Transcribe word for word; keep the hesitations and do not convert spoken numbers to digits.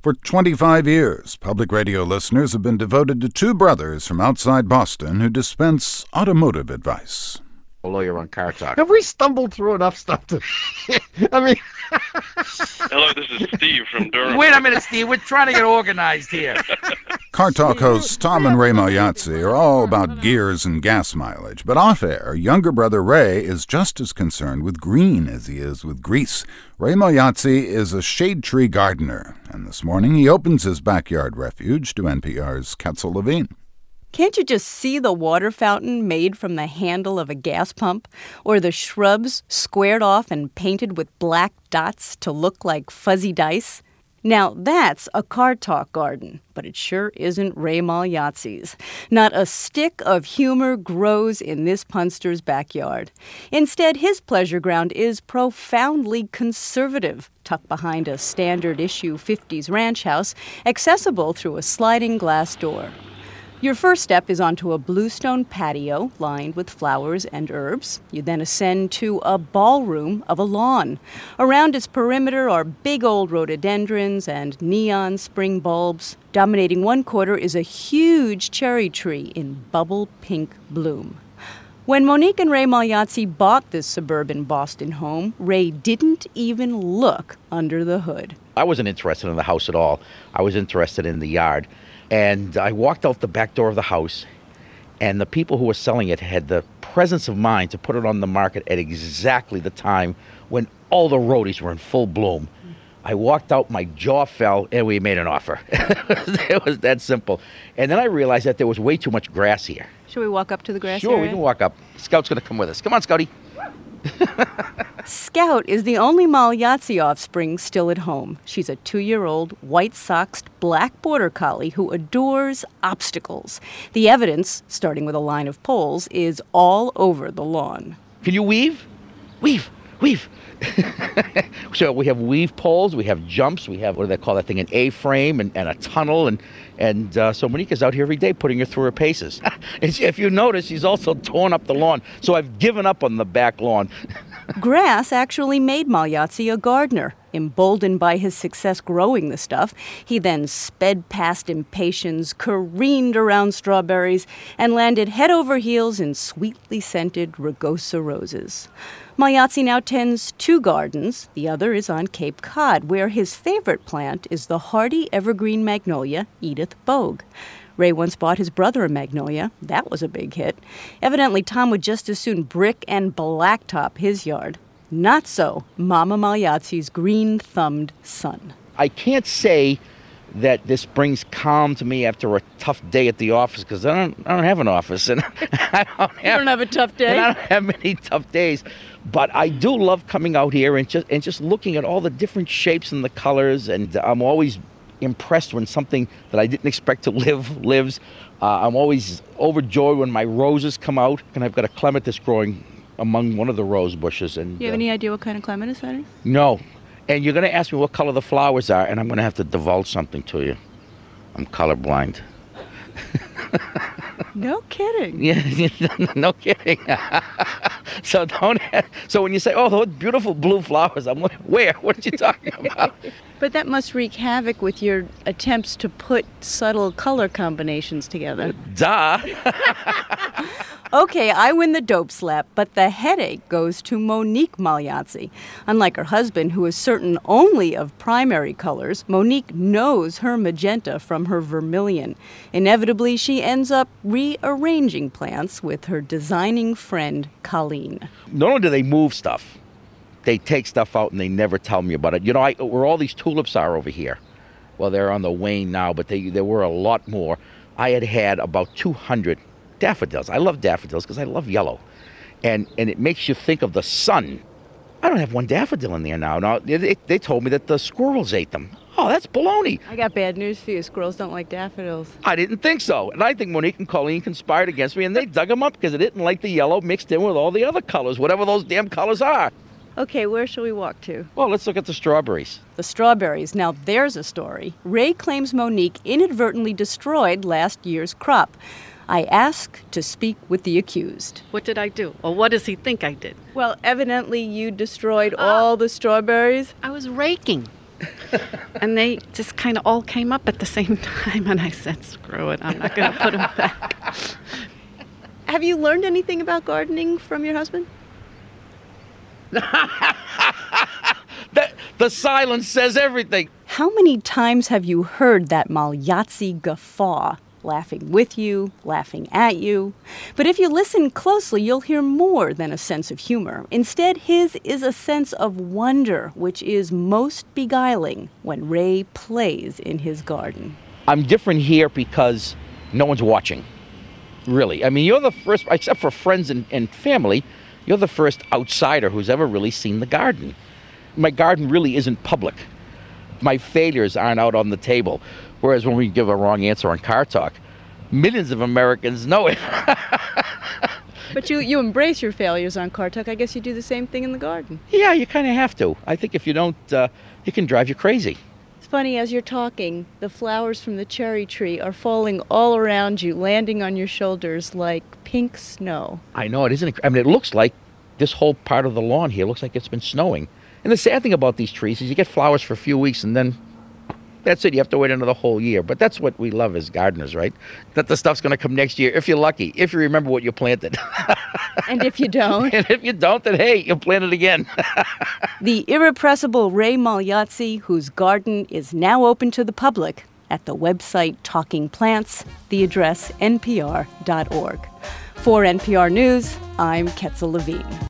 For twenty-five years, public radio listeners have been devoted to two brothers from outside Boston who dispense automotive advice. A lawyer on Car Talk. Have we stumbled through enough stuff to... I mean... Hello, this is Steve from Durham. Wait a minute, Steve. We're trying to get organized here. Car Talk hosts Tom and Ray Magliozzi are all about gears and gas mileage, but off-air, younger brother Ray is just as concerned with green as he is with grease. Ray Magliozzi is a shade tree gardener, and this morning he opens his backyard refuge to N P R's Ketzel Levine. Can't you just see the water fountain made from the handle of a gas pump? Or the shrubs squared off and painted with black dots to look like fuzzy dice? Now, that's a Car Talk garden, but it sure isn't Ray Magliozzi's. Not a stick of humor grows in this punster's backyard. Instead, his pleasure ground is profoundly conservative, tucked behind a standard-issue fifties ranch house, accessible through a sliding glass door. Your first step is onto a bluestone patio lined with flowers and herbs. You then ascend to a ballroom of a lawn. Around its perimeter are big old rhododendrons and neon spring bulbs. Dominating one quarter is a huge cherry tree in bubble pink bloom. When Monique and Ray Magliozzi bought this suburban Boston home, Ray didn't even look under the hood. I wasn't interested in the house at all. I was interested in the yard. And I walked out the back door of the house, and the people who were selling it had the presence of mind to put it on the market at exactly the time when all the roadies were in full bloom. I walked out, my jaw fell, and we made an offer. It was that simple. And then I realized that there was way too much grass here. Should we walk up to the grass Sure, area? we can walk up. Scout's going to come with us. Come on, Scouty. Scout is the only Magliozzi offspring still at home. She's a two-year-old, white-soxed black border collie who adores obstacles. The evidence, starting with a line of poles, is all over the lawn. Can you weave? Weave, weave. So we have weave poles, we have jumps, we have, what do they call that thing, an A-frame and, and a tunnel. And, and uh, so Monique is out here every day putting her through her paces. And she, if you notice, she's also torn up the lawn. So I've given up on the back lawn. Grass actually made Magliozzi a gardener. Emboldened by his success growing the stuff, he then sped past impatiens, careened around strawberries, and landed head over heels in sweetly scented rugosa roses. Magliozzi now tends two gardens. The other is on Cape Cod, where his favorite plant is the hardy evergreen magnolia, Edith Bogue. Ray once bought his brother a magnolia. That was a big hit. Evidently, Tom would just as soon brick and blacktop his yard. Not so Mama Magliozzi's green-thumbed son. I can't say that this brings calm to me after a tough day at the office, because I don't, I don't have an office, and I don't have, You don't have a tough day? and I don't have many tough days. But I do love coming out here and just and just looking at all the different shapes and the colors, and I'm always impressed when something that I didn't expect to live lives. Uh, I'm always overjoyed when my roses come out, and I've got a clematis growing among one of the rose bushes. And Do you have uh, any idea what kind of clematis that is? No. And you're going to ask me what color the flowers are, and I'm going to have to divulge something to you. I'm colorblind. No kidding. Yeah, no kidding. So don't. So when you say, "Oh, those beautiful blue flowers," I'm like, "Where? What are you talking about?" But that must wreak havoc with your attempts to put subtle color combinations together. Duh. Okay, I win the dope slap, but the headache goes to Monique Magliozzi. Unlike her husband, who is certain only of primary colors, Monique knows her magenta from her vermilion. Inevitably, she ends up rearranging plants with her designing friend, Colleen. Not only do they move stuff, they take stuff out and they never tell me about it. You know, I, where all these tulips are over here, well, they're on the wane now, but they, there were a lot more. I had had about two hundred daffodils. I love daffodils because I love yellow. And and it makes you think of the sun. I don't have one daffodil in there now. Now, they, they told me that the squirrels ate them. Oh, that's baloney. I got bad news for you. Squirrels don't like daffodils. I didn't think so. And I think Monique and Colleen conspired against me, and they dug them up because they didn't like the yellow mixed in with all the other colors, whatever those damn colors are. Okay, where shall we walk to? Well, let's look at the strawberries. The strawberries. Now, there's a story. Ray claims Monique inadvertently destroyed last year's crop. I ask to speak with the accused. What did I do? Or what does he think I did? Well, evidently you destroyed all the strawberries. I was raking. And they just kind of all came up at the same time, and I said, screw it, I'm not going to put them back. Have you learned anything about gardening from your husband? the, the silence says everything. How many times have you heard that Magliozzi guffaw? Laughing with you, laughing at you. But if you listen closely, you'll hear more than a sense of humor. Instead, his is a sense of wonder, which is most beguiling when Ray plays in his garden. I'm different here because no one's watching. Really. I mean, you're the first, except for friends and, and family, you're the first outsider who's ever really seen the garden. My garden really isn't public. My failures aren't out on the table. Whereas when we give a wrong answer on Car Talk, millions of Americans know it. But you, you embrace your failures on Car Talk. I guess you do the same thing in the garden. Yeah, you kind of have to. I think if you don't, uh, it can drive you crazy. It's funny, as you're talking, the flowers from the cherry tree are falling all around you, landing on your shoulders like pink snow. I know, it isn't. I mean, it looks like this whole part of the lawn here looks like it's been snowing. And the sad thing about these trees is you get flowers for a few weeks and then that's it. You have to wait another whole year. But that's what we love as gardeners, right? That the stuff's going to come next year, if you're lucky, if you remember what you planted. And if you don't? And if you don't, then hey, you'll plant it again. The irrepressible Ray Magliozzi, whose garden is now open to the public at the website Talking Plants, the address N P R dot org. For N P R News, I'm Ketzel Levine.